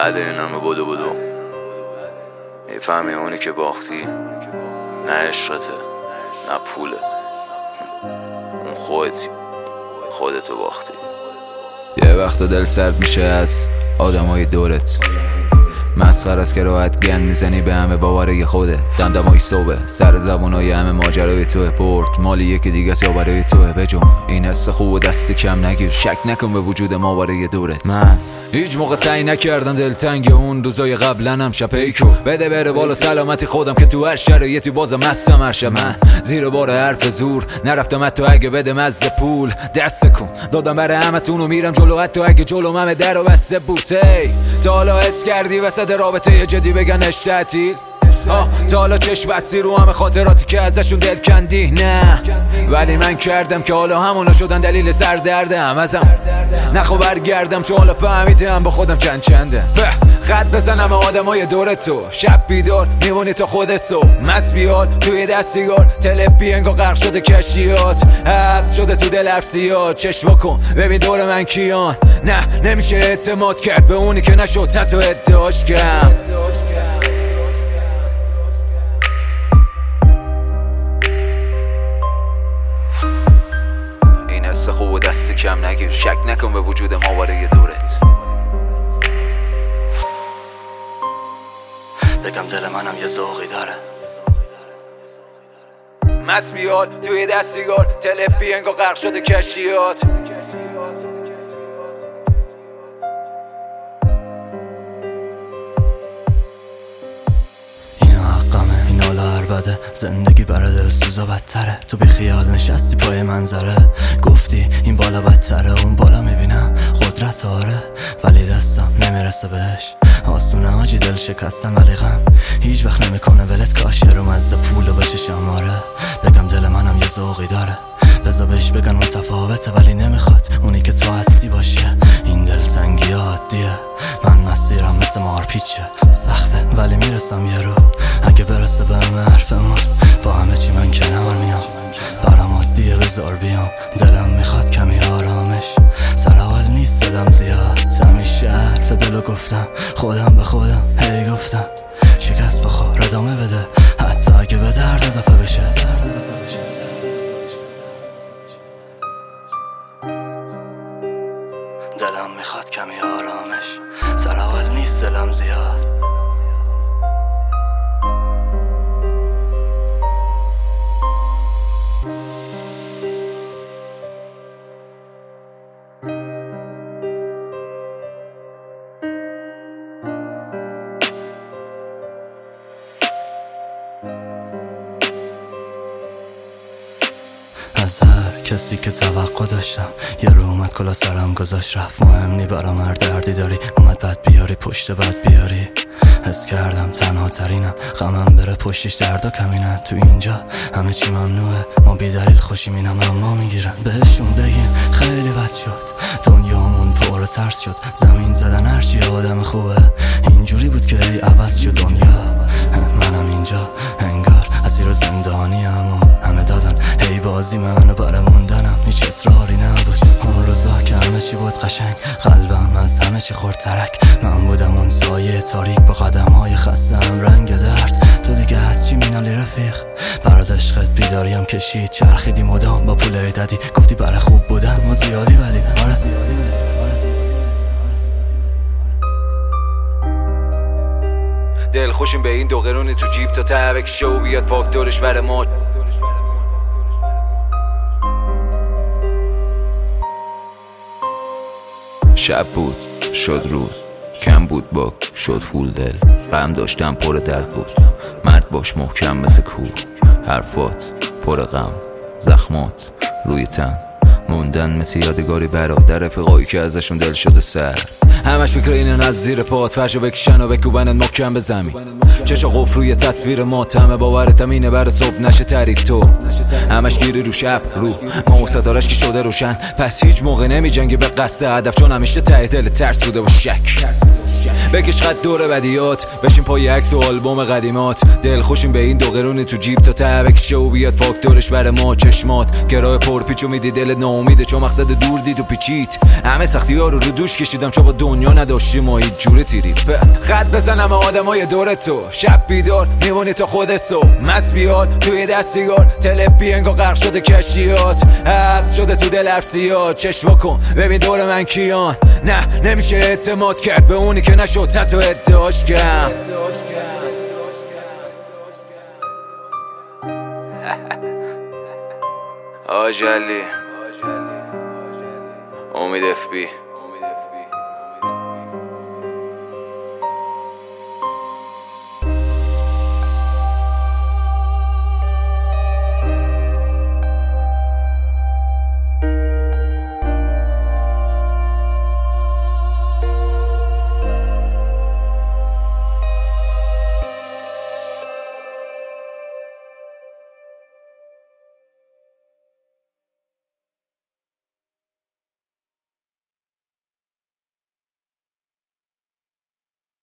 بعد این همه بدو میفهمی اونی که باختی نه عشقته نه پولت، اون خودتو باختی. یه وقتا دل سرد میشه از آدمای دورت، مسخره است که راحت گند میزنی به همه باوره خوده. دمدمای صبح سر زبونای همه ماجرای توه، برد مالی یکی دیگه یا برای توه. بجم این حس خوب و دست کم نگیر، شک نکن به وجود ما برای دورت. من هیچ موقع سعی نکردم دلتنگ اون روزای قبلنم شپیکو بده بره بالا سلامتی خودم که تو هر شرایطی بازم مستم هر شب. من زیر بار حرف زور نرفتم حتی اگه بده مزه پول دست کن دادم برای همتون و میرم جلو حتی اگه جلو همه در و بسته بود. تا حالا حس کردی وسط رابطه جدی بگنش تعطیل؟ تا حالا چشم بستی رو همه خاطراتی که ازشون دل کندی؟ نه ولی من کردم که حالا همونا شدن دلیل سردردم ازم. نخوا برگردم چون حالا فهمیدم با خودم چنده. خط بزنم آدمای دورتو، شب بیدار میمونی تا خودتو مست بیال توی دستیگار تلپی انگار غرق شده کشتیات، حبس شده تو دل ارسیات. چشم کن ببین دور من کیان، نه نمیشه اعتماد کرد به اونی که نشد حتی ادعاش کم. این حس خوب و دست کم نگیر، شک نکن به وجود ما برای دورت. بگم دل منم یه ذوقی داره، مست بیاد توی دستیگار تلپی انگار غرق شده کشتیات. این حالا عربده زندگی برای دلسوزا بدتره. تو بی خیال نشستی پای منظره، گفتی این بالا بدتره اون بالا میبینم قدرت آره، ولی دستم نمیرسه بهش. آسونه حاجی دل شکستن ولی غم هیچ وقت نمیکنه ولت، کاش یه رو مزه پولو بشه شماره. بگم دل منم یه ذوقی داره، بذار بهش بگن متفاوته ولی نمیخواد اونی که تو هستی باشه. این دلتنگی عادیه، من مسیرم مثل مارپیچه سخته ولی میرسم یه رو. اگه برسه به همه حرفمون با همه چی من کنار میام، برام عادیه بذار بیام. دلم میخواد کمی آرامش، سر حال نیست صدم زیاد، همیشه حرف دلو گفتم خودم به خودم هی گفتم شکست بخور ادامه بده حتی اگه به درد اضافه بشه. دلم میخواد کمی آرامش، سر حال نیست دلم زیاد. از هر کسی که توقع داشتم یه رو اومد کلا سرم گذاشت رفت. مهم نی برام هر دردی داری، اومد بد بیاری پشت بد بیاری. حس کردم تنها ترینم، غمم بره پشتش دردا کمینن. تو اینجا همه چی ممنوعه، ما بی دلیل خوشیمینم اما میگیرن. بهشون بگین خیلی بد شد، دنیامون پر ترس شد. زمین زدن هرچی آدم خوبه اینجوری بود که ای عوض شد دنیا. منم اینجا انگار اسیر زندانی اما همه دادن هی بازی منو برای موندنم، هیچ اصراری نبود. اون روزا که همه چی بود قشنگ، قلبم از همه چی خورد ترک. من بودم اون سایه تاریک با قدم‌های خستم رنگ درد. تو دیگه از چی مینالی رفیق؟ برات عشقت بیداریم کشید، چرخیدی مدام با پول دادی، گفتی برای خوب بودم ما زیادی ولی آره دل خوشیم به این دو قرونی تو جیب تا تبک شو بیاد فاکتورش بره ما. شب بود شد روز، کم بود با شد فول دل. غم داشتم پر درد بود، مرد باش محکم مثل کوه. حرفات پر غم، زخمات روی تن موندن مثل یادگاری برادر رفیقایی که ازشون دل شده سرد. همش فکر اینن از زیر پات فرشو بکشن و بکوبنن محکم به زمین. چشا قفل روی تصویر ماتمه، باورتم اینه برای صبح نشه تعریف. تو همش گیری رو شب رو ما و ستارش که شده روشن، پس هیچ موقع نمی جنگی به قصد هدف، چون همیشه ته دل ترس بوده و شک. بکش خط دور بدیات، بشین پای عکس و آلبوم قدیمات. دل خوشیم به این دو قرونی تو جیب تا ته بکشه و بیاد فاکتورش بر ما چشمات. گراه پرپیچو میدی دل ناامیده چون مقصد دور دید و پیچید. همه سختی ها رو دوش کشیدم چون با دنیا نداشتیم ما هیچ جوره تیری. خط بزنم آدمای دور تو، شب بیدار میمونی تا خودت سو مست بیاد توی دستیگار. تلپی انگار غرق شده کشتیات، حبس شده تو دل ارسیات. چشم کن ببین دور من کیان. نه نمیشه اعتماد کرد به اونی که نشد حتی ادعاش کم. آجلی امید FB